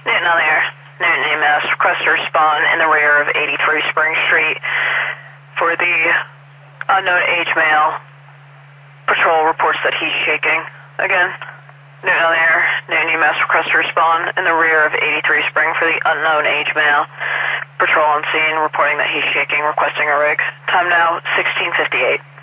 Newton on the air. Newton EMS, request to respond in the rear of 83 Spring Street for the unknown age male. Patrol reports that he's shaking. Again, Newton on the air. Newton EMS, request to respond in the rear of 83 Spring for the unknown age male. Patrol on scene reporting that he's shaking, requesting a rig. Time now, 16:58.